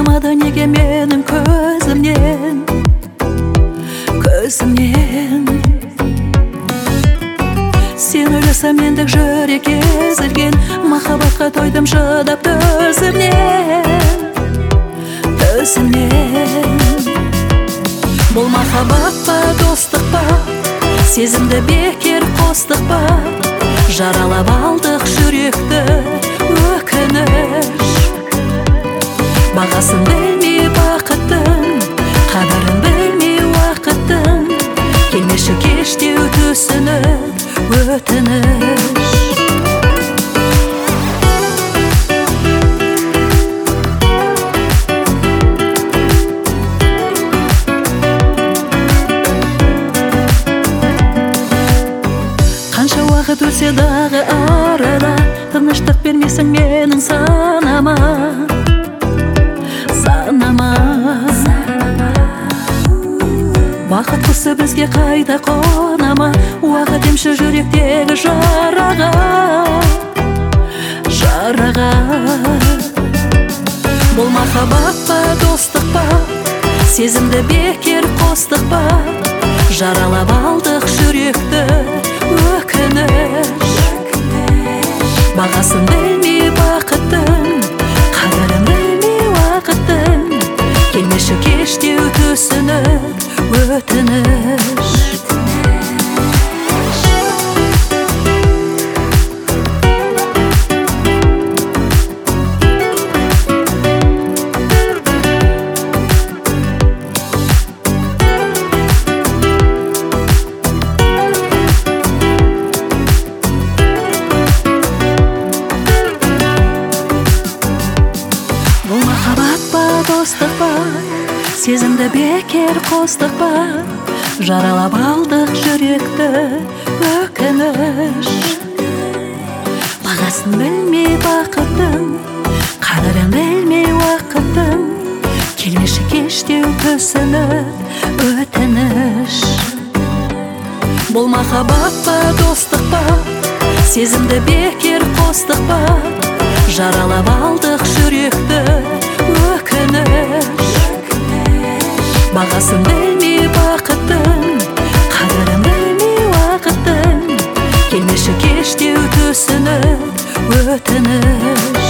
Байқамады неге менің көзімнен Сен ойласам мендік жүрек езілген Махаббатқа тойдым шыдап төзімнен Бұл махаббат па, достық па, сезімді бекер қостық па, жаралап алдық жүректі өкініш. Бағасын білмей бақыттың, қадірін білмей уақыттың, келмеші кештеу түсініп өтініш. Қанша уақыт өтсе дағы арада, тыныштық бермесің менің санама. Уақыт құсы бізге қайта қонама, уақыт емші жүректегі жараға. Бұл махаббат па, достық па, сезімді бекер қостық па, жаралап алдық жүректі өкініш. Бағасын білмей бақыттың, қадірін білмей уақыттың, келмеші кештеу түсініп өтініш. Бұл махаббат па, достық па, сезімді бекер қостық па, жаралап алдық жүректі өкініш. Бағасын білмей бақыттың, қадірін білмей уақыттың, келмеші кештеу түсініп өтініш. Бұл махаббат па, достық па, сезімді бекер қостық па, жаралап алдық жүректі өкініш. Бағасын білмей бақыттың, қадірін білмей уақыттың, келмеші кештеу түсініп өтініш.